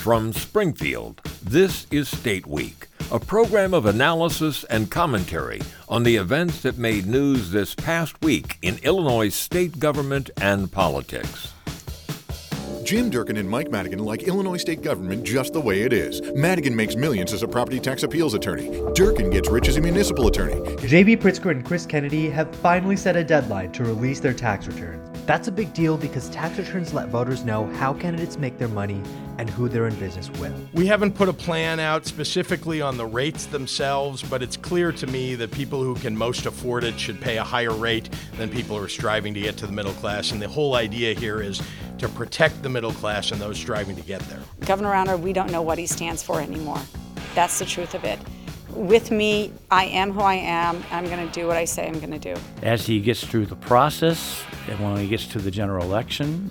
From Springfield, this is State Week, a program of analysis and commentary on the events that made news this past week in Illinois state government and politics. Jim Durkin and Mike Madigan like Illinois state government just the way it is. Madigan makes millions as a property tax appeals attorney. Durkin gets rich as a municipal attorney. J.B. Pritzker and Chris Kennedy have finally set a deadline to release their tax returns. That's a big deal because tax returns let voters know how candidates make their money and who they're in business with. We haven't put a plan out specifically on the rates themselves, but it's clear to me that people who can most afford it should pay a higher rate than people who are striving to get to the middle class. And the whole idea here is to protect the middle class and those striving to get there. Governor Rauner, we don't know what he stands for anymore. That's the truth of it. With me, I am who I am. I'm going to do what I say I'm going to do. As he gets through the process, and when he gets to the general election,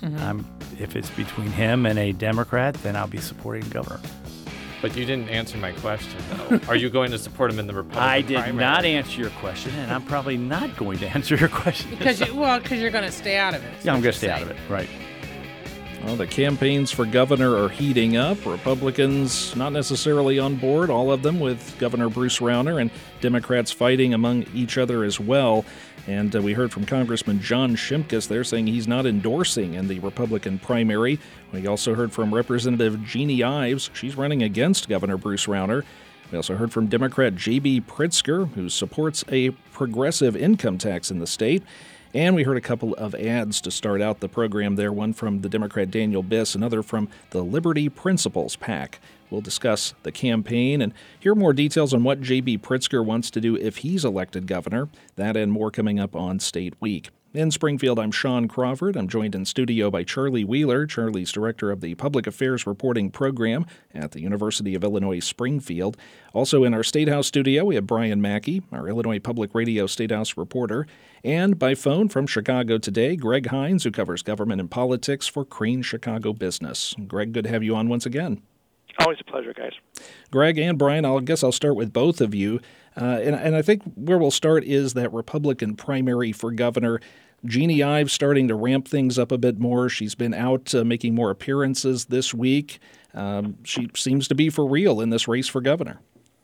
if it's between him and a Democrat, then I'll be supporting the governor. But you didn't answer my question, though. Are you going to support him in the Republican I did primary? not answer your question, and I'm probably not going to answer your question. Because you're going to stay out of it. Yeah, I'm going to stay out of it, right. Well, the campaigns for governor are heating up. Republicans not necessarily on board, all of them, with Governor Bruce Rauner, and Democrats fighting among each other as well. And we heard from Congressman John Shimkus there saying he's not endorsing in the Republican primary. We also heard from Representative Jeannie Ives. She's running against Governor Bruce Rauner. We also heard from Democrat J.B. Pritzker, who supports a progressive income tax in the state. And we heard a couple of ads to start out the program there, one from the Democrat Daniel Biss, another from the Liberty Principles PAC. We'll discuss the campaign and hear more details on what J.B. Pritzker wants to do if he's elected governor. That and more coming up on State Week. In Springfield, I'm Sean Crawford. I'm joined in studio by Charlie Wheeler. Charlie's director of the Public Affairs Reporting Program at the University of Illinois Springfield. Also in our State House studio, we have Brian Mackey, our Illinois Public Radio State House reporter. And by phone from Chicago today, Greg Hines, who covers government and politics for Crane Chicago Business. Greg, good to have you on once again. Always a pleasure, guys. Greg and Brian, I guess I'll start with both of you. And I think where we'll start is that Republican primary for governor. Jeannie Ives starting to ramp things up a bit more. She's been out making more appearances this week. She seems to be for real in this race for governor.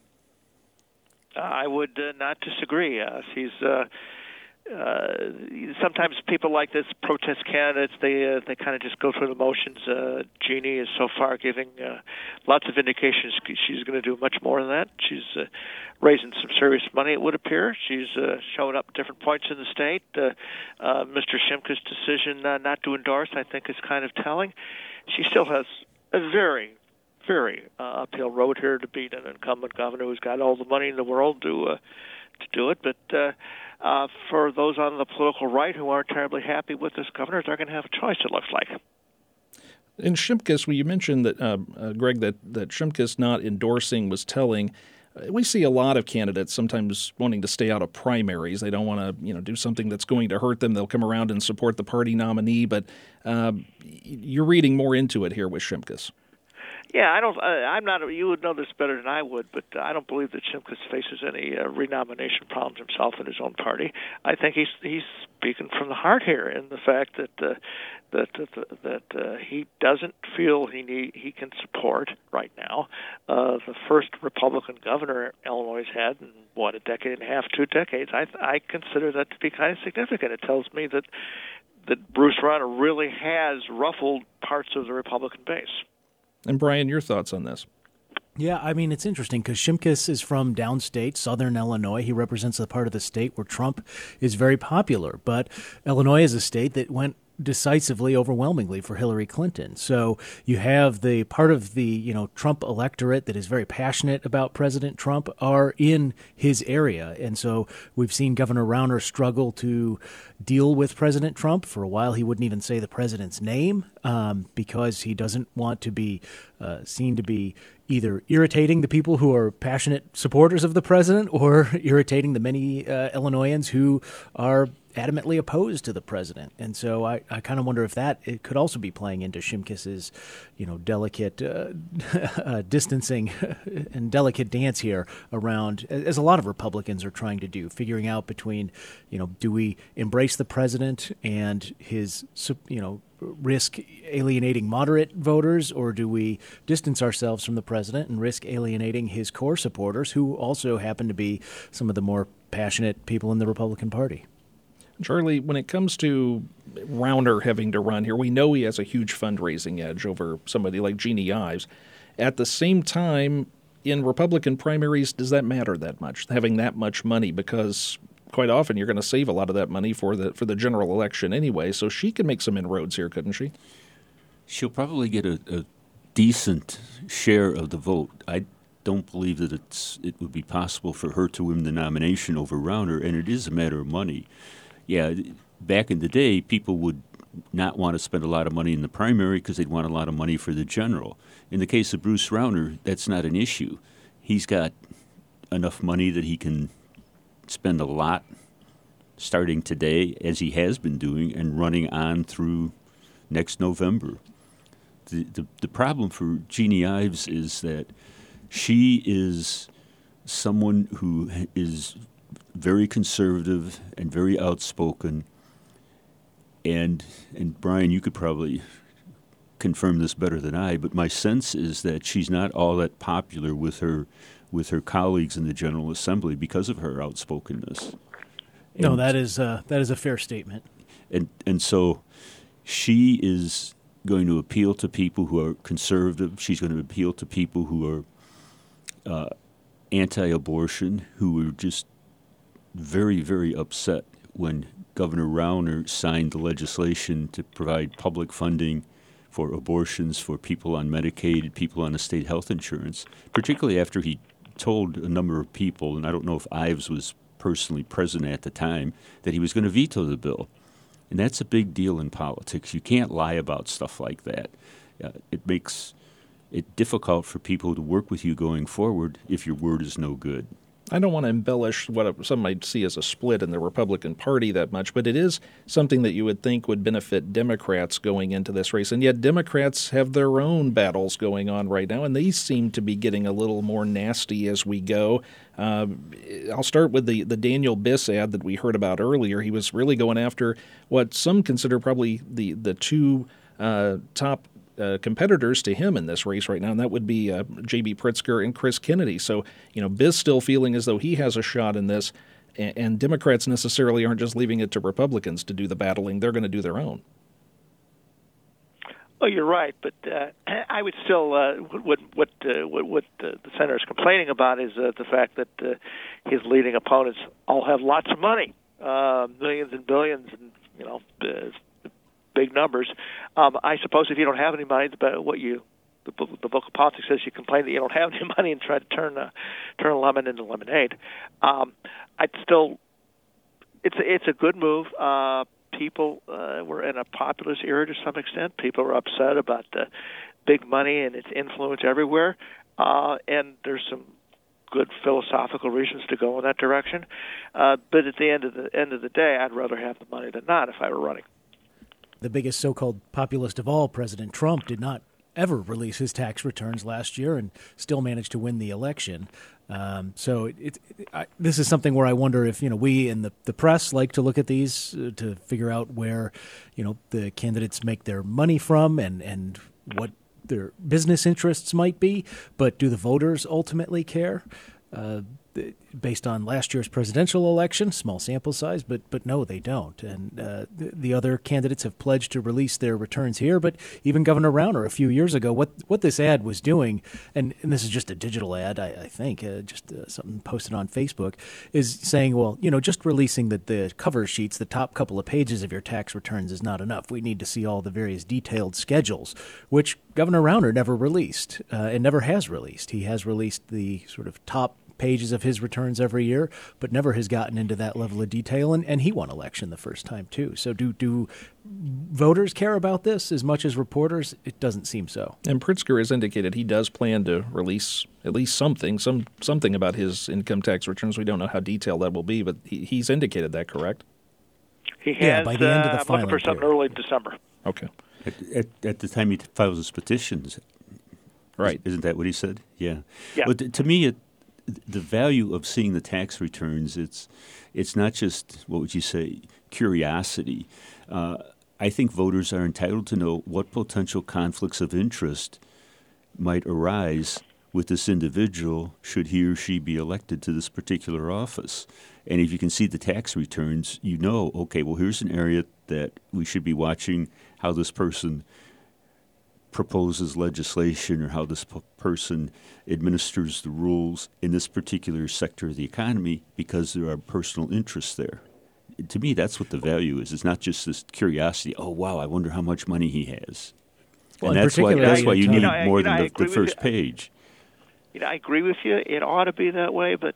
I would not disagree. She's sometimes people like this protest candidates. They kind of just go through the motions. Jeannie is so far giving lots of indications she's going to do much more than that. She's raising some serious money, it would appear. She's showing up at different points in the state. Mr. Shimkus' decision not to endorse, I think, is kind of telling. She still has a very uphill road here to beat an incumbent governor who's got all the money in the world to do it. But for those on the political right who aren't terribly happy with this governor, they're going to have a choice, it looks like. In Shimkus, well, you mentioned that, Greg, that Shimkus not endorsing was telling. We see a lot of candidates sometimes wanting to stay out of primaries. They don't want to, do something that's going to hurt them. They'll come around and support the party nominee. But you're reading more into it here with Shimkus. Yeah, I'm not. You would know this better than I would, but I don't believe that Shimkus faces any renomination problems himself in his own party. I think he's speaking from the heart here in the fact that he doesn't feel he can support right now the first Republican governor Illinois had in a decade and a half, 2 decades. I consider that to be kind of significant. It tells me that Bruce Rauner really has ruffled parts of the Republican base. And Brian, your thoughts on this? Yeah, I mean, it's interesting because Shimkus is from downstate, southern Illinois. He represents the part of the state where Trump is very popular. But Illinois is a state that went decisively, overwhelmingly for Hillary Clinton. So you have the part of the, Trump electorate that is very passionate about President Trump are in his area. And so we've seen Governor Rauner struggle to deal with President Trump. For a while, he wouldn't even say the president's name because he doesn't want to be seen to be either irritating the people who are passionate supporters of the president or irritating the many Illinoisans who are adamantly opposed to the president. And so I kind of wonder if it could also be playing into Shimkus's, delicate distancing and delicate dance here around, as a lot of Republicans are trying to do, figuring out between, do we embrace the president and his, risk alienating moderate voters, or do we distance ourselves from the president and risk alienating his core supporters, who also happen to be some of the more passionate people in the Republican Party? Charlie, when it comes to Rauner having to run here, we know he has a huge fundraising edge over somebody like Jeannie Ives. At the same time, in Republican primaries, does that matter that much, having that much money? Because quite often you're going to save a lot of that money for the general election anyway, so she could make some inroads here, couldn't she? She'll probably get a decent share of the vote. I don't believe that it would be possible for her to win the nomination over Rauner, and it is a matter of money. Yeah, back in the day, people would not want to spend a lot of money in the primary because they'd want a lot of money for the general. In the case of Bruce Rauner, that's not an issue. He's got enough money that he can spend a lot starting today, as he has been doing, and running on through next November. The problem for Jeannie Ives is that she is someone who is very conservative and very outspoken, and Brian, you could probably confirm this better than I, but my sense is that she's not all that popular with her colleagues in the General Assembly because of her outspokenness. No, that is a fair statement. And so she is going to appeal to people who are conservative. She's going to appeal to people who are anti-abortion, who were just very, very upset when Governor Rauner signed the legislation to provide public funding for abortions for people on Medicaid, people on the state health insurance, particularly after he told a number of people, and I don't know if Ives was personally present at the time, that he was going to veto the bill. And that's a big deal in politics. You can't lie about stuff like that. It makes it difficult for people to work with you going forward if your word is no good. I don't want to embellish what some might see as a split in the Republican Party that much, but it is something that you would think would benefit Democrats going into this race. And yet Democrats have their own battles going on right now, and these seem to be getting a little more nasty as we go. I'll start with the Daniel Biss ad that we heard about earlier. He was really going after what some consider probably the two top competitors to him in this race right now, and that would be J.B. Pritzker and Chris Kennedy. So, Biss still feeling as though he has a shot in this, and Democrats necessarily aren't just leaving it to Republicans to do the battling. They're going to do their own. Oh, you're right, but I would still what the senator is complaining about is the fact that his leading opponents all have lots of money, millions and billions, and big numbers. I suppose if you don't have any money, the book of politics says you complain that you don't have any money and try to turn a lemon into lemonade. It's a good move. People were in a populist era to some extent. People were upset about the big money and its influence everywhere, and there's some good philosophical reasons to go in that direction. But at the end of the day, I'd rather have the money than not if I were running. The biggest so-called populist of all, President Trump, did not ever release his tax returns last year and still managed to win the election. So this is something where I wonder if we in the press like to look at these to figure out where the candidates make their money from and what their business interests might be, but do the voters ultimately care? Based on last year's presidential election, small sample size, but no, they don't. And the other candidates have pledged to release their returns here. But even Governor Rauner a few years ago, what this ad was doing, and this is just a digital ad, I think, just something posted on Facebook, is saying, well, just releasing the cover sheets, the top couple of pages of your tax returns is not enough. We need to see all the various detailed schedules, which Governor Rauner never released and never has released. He has released the sort of top pages of his returns every year, but never has gotten into that level of detail, and he won election the first time too. So do voters care about this as much as reporters? It doesn't seem so. And Pritzker has indicated he does plan to release at least something about his income tax returns. We don't know how detailed that will be, but he's indicated that, correct? He has. Yeah, by the end of the filing looking for something early December. Okay. At the time he files his petitions, right? Isn't that what he said? Yeah. But to me, the value of seeing the tax returns, it's not just, what would you say, curiosity. I I think voters are entitled to know what potential conflicts of interest might arise with this individual should he or she be elected to this particular office. And if you can see the tax returns, you know, okay, well, here's an area that we should be watching how this person proposes legislation or how this person administers the rules in this particular sector of the economy because there are personal interests there. To me, that's what the value is. It's not just this curiosity, oh, wow, I wonder how much money he has. Well, and that's why you need more than the first you. page. I agree with you. It ought to be that way, but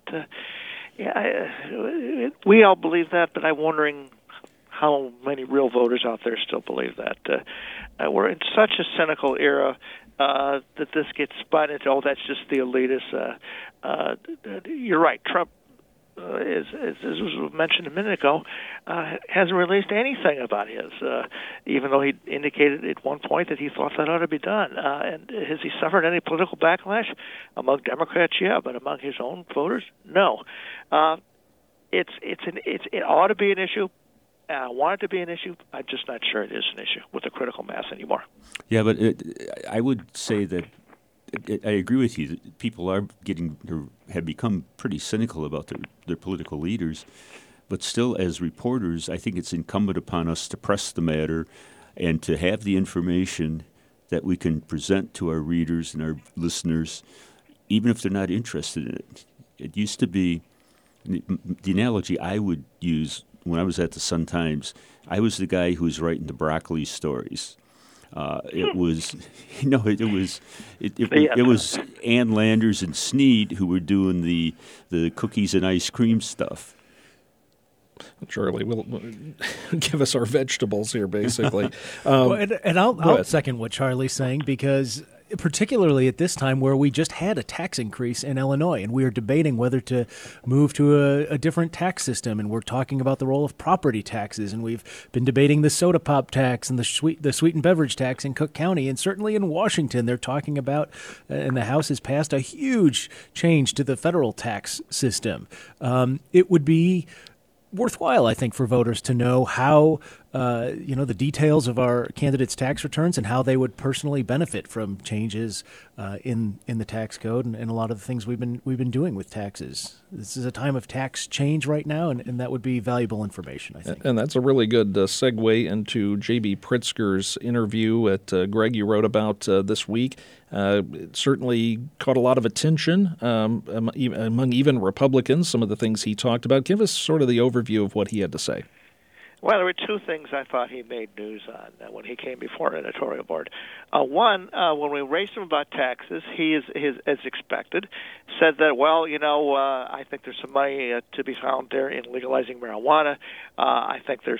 we all believe that, but I'm wondering how many real voters out there still believe that. We're in such a cynical era that this gets spun into, oh, that's just the elitists. You're right. Trump, as was mentioned a minute ago, hasn't released anything about his, even though he indicated at one point that he thought that ought to be done. And has he suffered any political backlash? Among Democrats, yeah, but among his own voters, no. It ought to be an issue. I want it to be an issue. I'm just not sure it is an issue with the critical mass anymore. Yeah, but I would say that I agree with you that people are have become pretty cynical about their political leaders. But still, as reporters, I think it's incumbent upon us to press the matter and to have the information that we can present to our readers and our listeners, even if they're not interested in it. It used to be, the analogy I would use when I was at the Sun-Times, I was the guy who was writing the broccoli stories. It was Ann Landers and Snead who were doing the cookies and ice cream stuff. Charlie, will give us our vegetables here, basically. I'll second what Charlie's saying, because particularly at this time where we just had a tax increase in Illinois and we are debating whether to move to a different tax system, and we're talking about the role of property taxes, and we've been debating the soda pop tax and the sweetened beverage tax in Cook County, and certainly in Washington they're talking about, and the House has passed a huge change to the federal tax system. It would be worthwhile, I think, for voters to know how the details of our candidates' tax returns and how they would personally benefit from changes in the tax code and a lot of the things we've been doing with taxes. This is a time of tax change right now, and that would be valuable information, I think. And that's a really good segue into J.B. Pritzker's interview at Greg you wrote about this week. It certainly caught a lot of attention among even Republicans, some of the things he talked about. Give us sort of the overview of what he had to say. Well, there were two things I thought he made news on when he came before an editorial board. One, when we raised him about taxes, he, as expected, said that, I think there's some money to be found there in legalizing marijuana. I think there's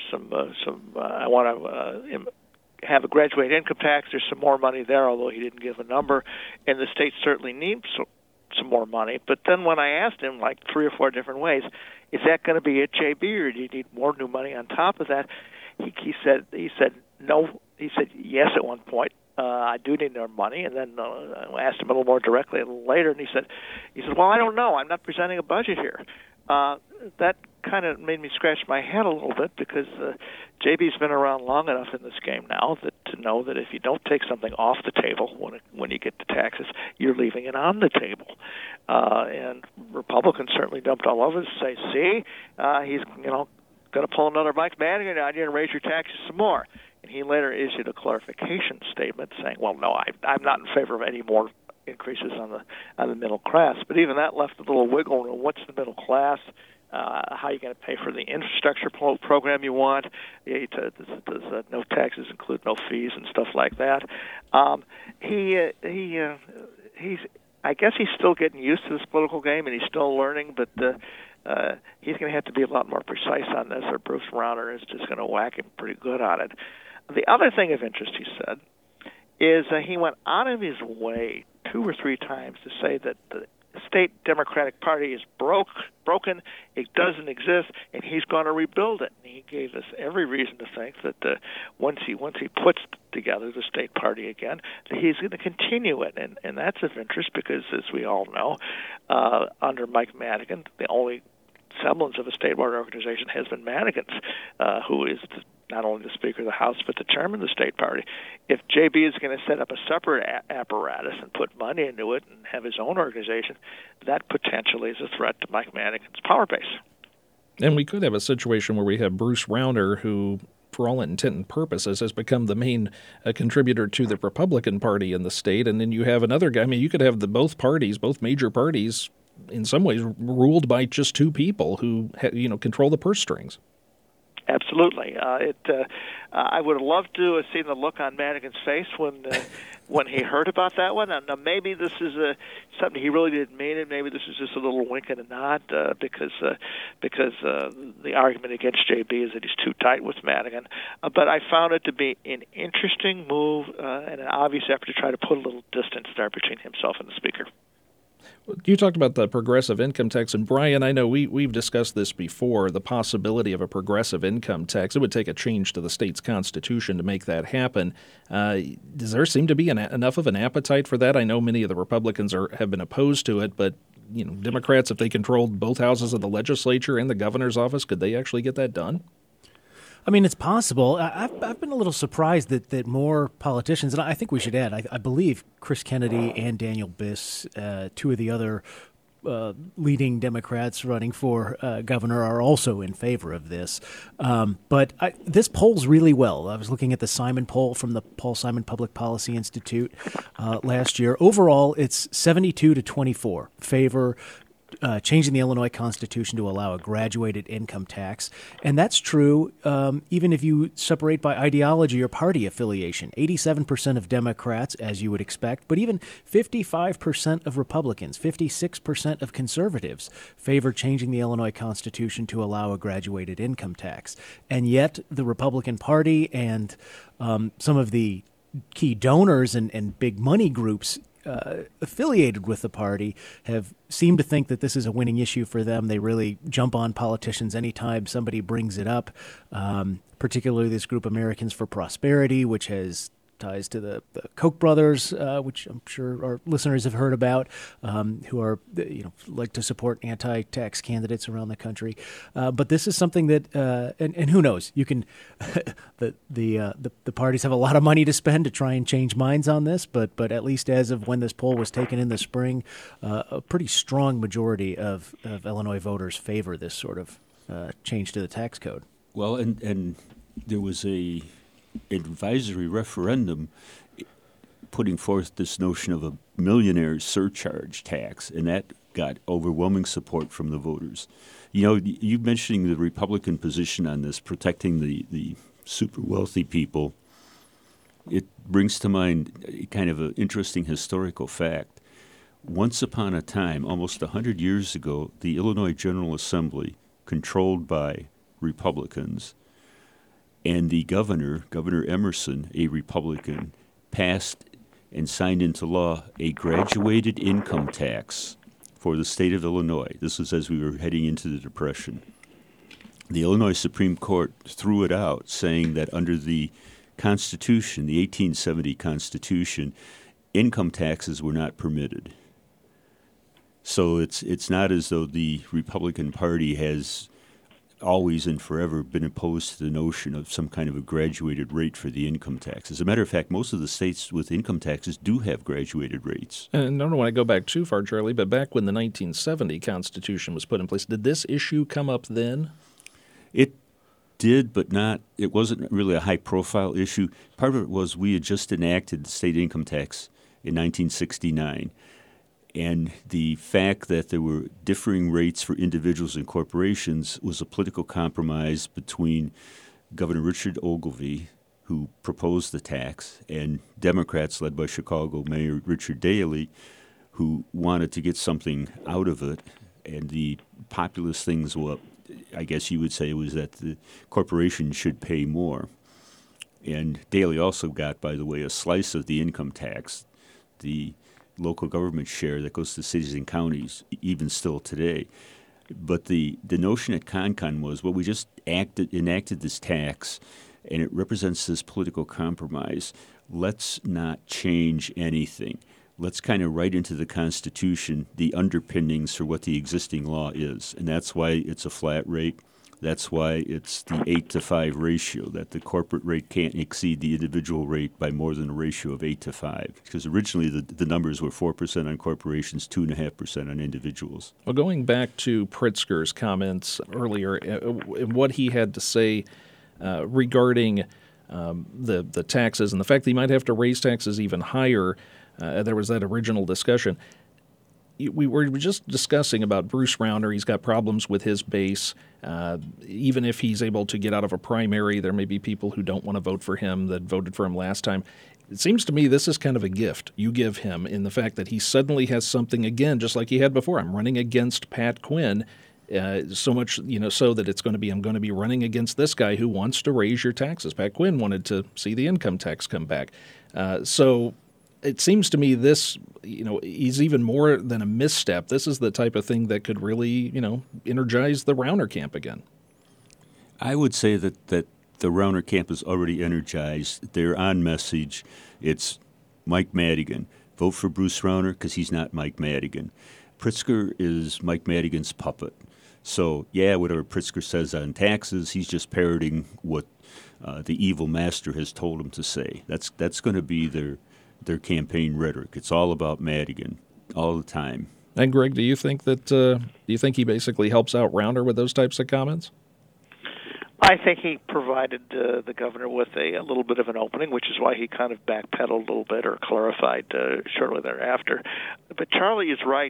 I want to have a graduated income tax. There's some more money there, although he didn't give a number. And the state certainly needs some more money. But then when I asked him, like 3 or 4 different ways, is that going to be it, JB, or do you need more new money on top of that? He said no. He said yes at one point. I do need more money, and then I asked him a little more directly later, and he said, well, I don't know. I'm not presenting a budget here. That kind of made me scratch my head a little bit, because JB's been around long enough in this game now to know that if you don't take something off the table when you get to taxes, you're leaving it on the table. And Republicans certainly dumped all over us to say, see, he's going to pull another Mike Madigan on you and raise your taxes some more. And he later issued a clarification statement saying, well, no, I'm not in favor of any more increases on the middle class. But even that left a little wiggle room. What's the middle class? How are you going to pay for the infrastructure program you want? Does no taxes include no fees and stuff like that? I guess he's still getting used to this political game, and he's still learning, but he's going to have to be a lot more precise on this, or Bruce Rauner is just going to whack him pretty good on it. The other thing of interest, he said, is he went out of his way 2 or 3 times to say that the state Democratic Party is broken, it doesn't exist, and he's going to rebuild it. And he gave us every reason to think that once he puts together the state party again, that he's going to continue it. And that's of interest because, as we all know, under Mike Madigan, the only semblance of a statewide organization has been Madigan's, who is not only the Speaker of the House, but the chairman of the state party. If JB is going to set up a separate apparatus and put money into it and have his own organization, that potentially is a threat to Mike Madigan's power base. And we could have a situation where we have Bruce Rauner, who, for all intent and purposes, has become the main contributor to the Republican Party in the state. And then you have another guy. I mean, you could have both major parties, in some ways, ruled by just two people who, control the purse strings. Absolutely. I would have loved to have seen the look on Madigan's face when he heard about that one. And maybe this is something he really didn't mean, and maybe this is just a little wink and a nod because the argument against JB is that he's too tight with Madigan. But I found it to be an interesting move and an obvious effort to try to put a little distance there between himself and the Speaker. You talked about the progressive income tax, and Brian, I know we've discussed this before, the possibility of a progressive income tax. It would take a change to the state's constitution to make that happen. Does there seem to be enough of an appetite for that? I know many of the Republicans have been opposed to it, but Democrats, if they controlled both houses of the legislature and the governor's office, could they actually get that done? I mean, it's possible. I've been a little surprised that more politicians, and I think we should add, I believe Chris Kennedy and Daniel Biss, two of the other leading Democrats running for governor, are also in favor of this. But this polls really well. I was looking at the Simon poll from the Paul Simon Public Policy Institute last year. Overall, it's 72-24 favor changing the Illinois Constitution to allow a graduated income tax. And that's true even if you separate by ideology or party affiliation. 87% of Democrats, as you would expect, but even 55% of Republicans, 56% of conservatives favor changing the Illinois Constitution to allow a graduated income tax. And yet the Republican Party and some of the key donors and big money groups affiliated with the party have seemed to think that this is a winning issue for them. They really jump on politicians anytime somebody brings it up, particularly this group Americans for Prosperity, which has ties to the Koch brothers, which I'm sure our listeners have heard about, who are like to support anti-tax candidates around the country. But this is something that, and who knows, you can the parties have a lot of money to spend to try and change minds on this. But at least as of when this poll was taken in the spring, a pretty strong majority of Illinois voters favor this sort of change to the tax code. Well, and there was a advisory referendum putting forth this notion of a millionaire surcharge tax, and that got overwhelming support from the voters. You mentioning the Republican position on this, protecting the super wealthy people, it brings to mind kind of an interesting historical fact. Once upon a time, almost 100 years ago, the Illinois General Assembly, controlled by Republicans, and the Governor Emerson, a Republican, passed and signed into law a graduated income tax for the state of Illinois. This was as we were heading into the Depression. The Illinois Supreme Court threw it out, saying that under the Constitution, the 1870 Constitution, income taxes were not permitted. So it's not as though the Republican Party has always and forever been opposed to the notion of some kind of a graduated rate for the income tax. As a matter of fact, most of the states with income taxes do have graduated rates. And I don't want to go back too far, Charlie, but back when the 1970 Constitution was put in place, did this issue come up then? It did, but it wasn't really a high-profile issue. Part of it was we had just enacted the state income tax in 1969. And the fact that there were differing rates for individuals and corporations was a political compromise between Governor Richard Ogilvie, who proposed the tax, and Democrats led by Chicago Mayor Richard Daley, who wanted to get something out of it. And the populist things, well, I guess you would say, was that the corporation should pay more. And Daley also got, by the way, a slice of the income tax, the local government share that goes to cities and counties, even still today. But the notion at ConCon was, well, we just enacted this tax, and it represents this political compromise. Let's not change anything. Let's kind of write into the Constitution the underpinnings for what the existing law is, and that's why it's a flat rate. That's why it's the 8-to-5 ratio, that the corporate rate can't exceed the individual rate by more than a ratio of 8-to-5. Because originally the numbers were 4% on corporations, 2.5% on individuals. Well, going back to Pritzker's comments earlier, and what he had to say regarding the taxes and the fact that he might have to raise taxes even higher, there was that original discussion. We were just discussing about Bruce Rauner. He's got problems with his base. Even if he's able to get out of a primary, there may be people who don't want to vote for him that voted for him last time. It seems to me this is kind of a gift you give him in the fact that he suddenly has something again, just like he had before. I'm running against Pat Quinn. So much, so that it's going to be, I'm going to be running against this guy who wants to raise your taxes. Pat Quinn wanted to see the income tax come back. So it seems to me this, is even more than a misstep. This is the type of thing that could really, energize the Rauner camp again. I would say that the Rauner camp is already energized. They're on message. It's Mike Madigan. Vote for Bruce Rauner because he's not Mike Madigan. Pritzker is Mike Madigan's puppet. So, whatever Pritzker says on taxes, he's just parroting what the evil master has told him to say. That's going to be their campaign rhetoric. It's all about Madigan all the time. And Greg, do you think he basically helps out Rauner with those types of comments? I think he provided the governor with a little bit of an opening, which is why he kind of backpedaled a little bit or clarified shortly thereafter. But Charlie is right.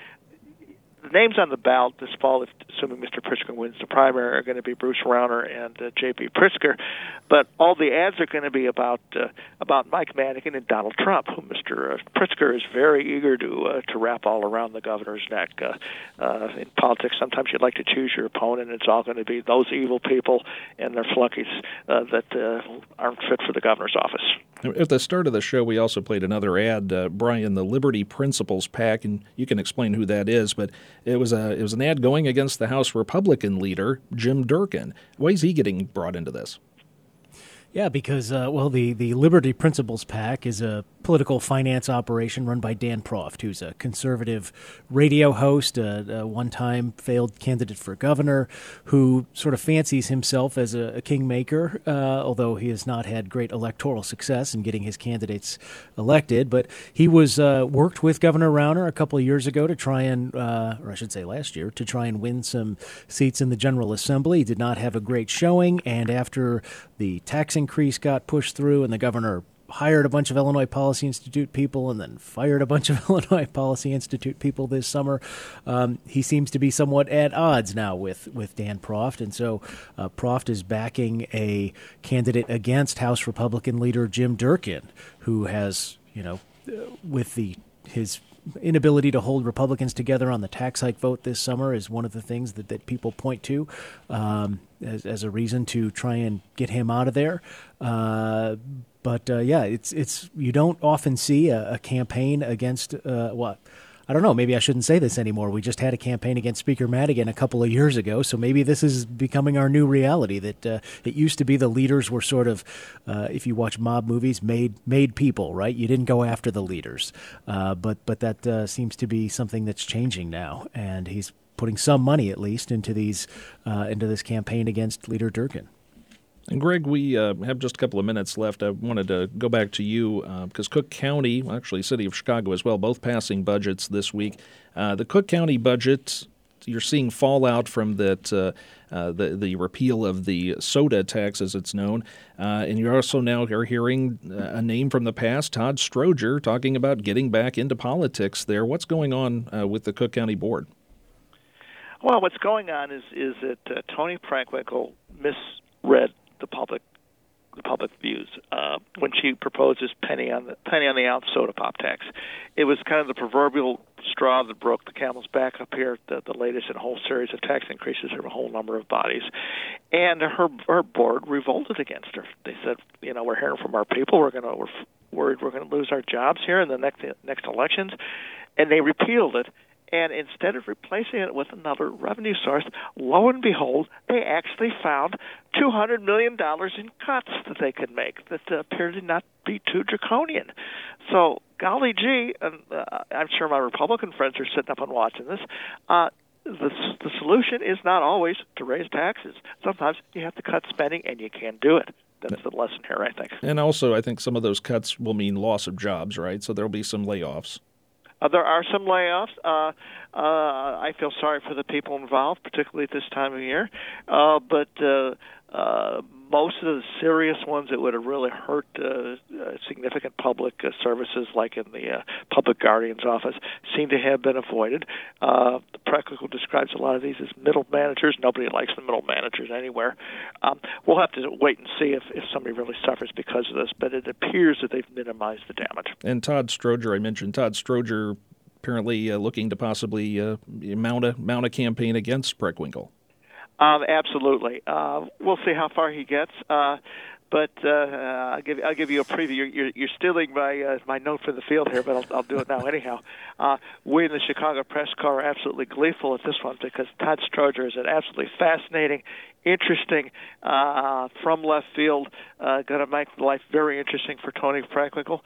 The names on the ballot this fall, assuming Mr. Pritzker wins the primary, are going to be Bruce Rauner and J.B. Pritzker. But all the ads are going to be about Mike Madigan and Donald Trump, who Mr. Pritzker is very eager to wrap all around the governor's neck. In politics, sometimes you'd like to choose your opponent. It's all going to be those evil people and their flunkies that aren't fit for the governor's office. At the start of the show, we also played another ad, Brian, the Liberty Principles PAC, and you can explain who that is, but it was an ad going against the House Republican leader, Jim Durkin. Why is he getting brought into this? Yeah, because, the Liberty Principles PAC is a political finance operation run by Dan Proft, who's a conservative radio host, a one-time failed candidate for governor, who sort of fancies himself as a kingmaker, although he has not had great electoral success in getting his candidates elected. But he was worked with Governor Rauner a couple of years ago to try and, or I should say last year, to try and win some seats in the General Assembly. He did not have a great showing, and after the tax increase got pushed through and the governor hired a bunch of Illinois Policy Institute people and then fired a bunch of Illinois Policy Institute people this summer, he seems to be somewhat at odds now with Dan Proft. And so Proft is backing a candidate against House Republican leader Jim Durkin, who has, with his inability to hold Republicans together on the tax hike vote this summer is one of the things that people point to as a reason to try and get him out of there. It's you don't often see a campaign against I don't know, maybe I shouldn't say this anymore. We just had a campaign against Speaker Madigan a couple of years ago, so maybe this is becoming our new reality, that it used to be the leaders were sort of, if you watch mob movies, made people, right? You didn't go after the leaders. But that seems to be something that's changing now, and he's putting some money, at least, into this campaign against Leader Durkin. And Greg, we have just a couple of minutes left. I wanted to go back to you because Cook County, actually City of Chicago as well, both passing budgets this week. The Cook County budget, you're seeing fallout from that the repeal of the soda tax, as it's known. And you're also now hearing a name from the past, Todd Stroger, talking about getting back into politics there. What's going on with the Cook County Board? Well, what's going on is that Toni Preckwinkle misread the public views when she proposes penny on the ounce soda pop tax. It was kind of the proverbial straw that broke the camel's back up here. The latest in a whole series of tax increases from a whole number of bodies, and her board revolted against her. They said, we're hearing from our people. We're worried we're going to lose our jobs here in the next elections, and they repealed it. And instead of replacing it with another revenue source, lo and behold, they actually found $200 million in cuts that they could make that appear to not be too draconian. So, golly gee, and I'm sure my Republican friends are sitting up and watching this, the solution is not always to raise taxes. Sometimes you have to cut spending, and you can do it. That's the lesson here, I think. And also, I think some of those cuts will mean loss of jobs, right? So there'll be some layoffs. There are some layoffs. I feel sorry for the people involved, particularly at this time of year. But most of the serious ones that would have really hurt significant public services, like in the public guardian's office, seem to have been avoided. The Preckwinkle describes a lot of these as middle managers. Nobody likes the middle managers anywhere. We'll have to wait and see if somebody really suffers because of this, but it appears that they've minimized the damage. And Todd Stroger, I mentioned Todd Stroger apparently looking to possibly mount a campaign against Preckwinkle. Absolutely. We'll see how far he gets. But I'll give you a preview. You're stealing my note for the field here, but I'll do it now anyhow. We in the Chicago Press Corps are absolutely gleeful at this one because Todd Stroger is an absolutely fascinating, interesting, from left field, going to make life very interesting for Tony Preckwinkle.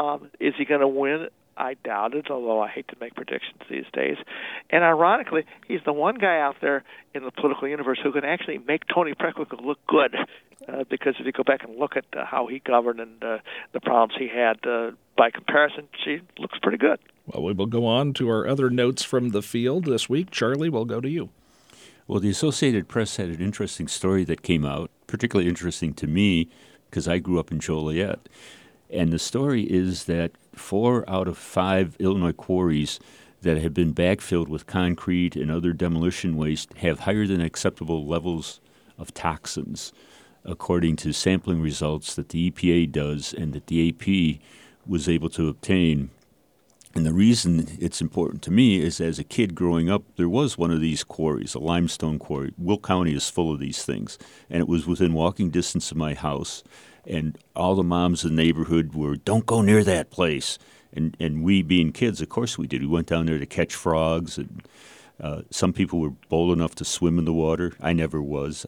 Is he going to win? I doubt it, although I hate to make predictions these days. And ironically, he's the one guy out there in the political universe who can actually make Tony Preckwinkle look good. Because if you go back and look at how he governed and the problems he had, by comparison, she looks pretty good. Well, we will go on to our other notes from the field this week. Charlie, we'll go to you. Well, the Associated Press had an interesting story that came out, particularly interesting to me because I grew up in Joliet. And the story is that 4 out of 5 Illinois quarries that have been backfilled with concrete and other demolition waste have higher than acceptable levels of toxins, according to sampling results that the EPA does and that the AP was able to obtain. And the reason it's important to me is as a kid growing up, there was one of these quarries, a limestone quarry. Will County is full of these things. And it was within walking distance of my house. And all the moms in the neighborhood were, don't go near that place. And we, being kids, of course we did. We went down there to catch frogs. And some people were bold enough to swim in the water. I never was.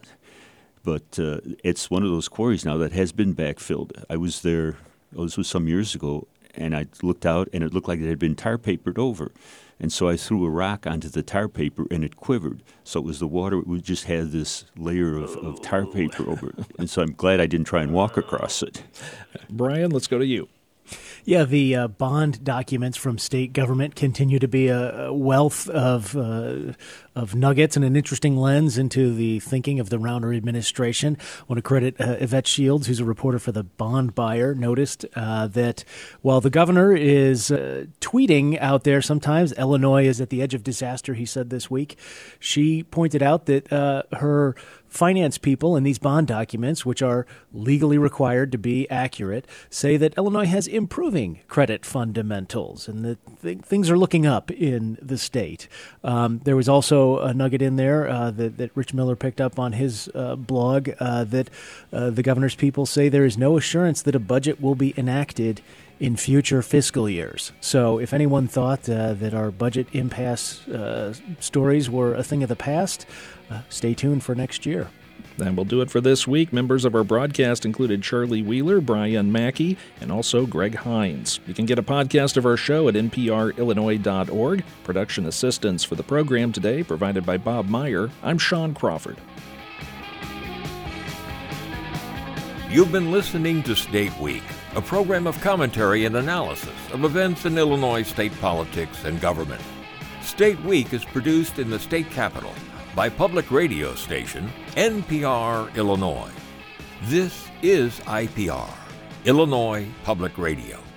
But it's one of those quarries now that has been backfilled. I was there, this was some years ago, and I looked out, and it looked like it had been tar papered over. And so I threw a rock onto the tar paper, and it quivered. So it was the water. We just had this layer of tar paper over it. And so I'm glad I didn't try and walk across it. Brian, let's go to you. Yeah, the bond documents from state government continue to be a wealth of nuggets and an interesting lens into the thinking of the Rauner administration. I want to credit Yvette Shields, who's a reporter for the Bond Buyer, noticed that while the governor is tweeting out there sometimes, Illinois is at the edge of disaster, he said this week, she pointed out that her finance people in these bond documents, which are legally required to be accurate, say that Illinois has improving credit fundamentals and that things are looking up in the state. There was also a nugget in there that Rich Miller picked up on his blog that the governor's people say there is no assurance that a budget will be enacted in future fiscal years. So if anyone thought that our budget impasse stories were a thing of the past, stay tuned for next year. And we'll do it for this week. Members of our broadcast included Charlie Wheeler, Brian Mackey, and also Greg Hines. You can get a podcast of our show at nprillinois.org. Production assistance for the program today provided by Bob Meyer. I'm Sean Crawford. You've been listening to State Week, a program of commentary and analysis of events in Illinois state politics and government. State Week is produced in the state capital by public radio station NPR Illinois. This is IPR, Illinois Public Radio.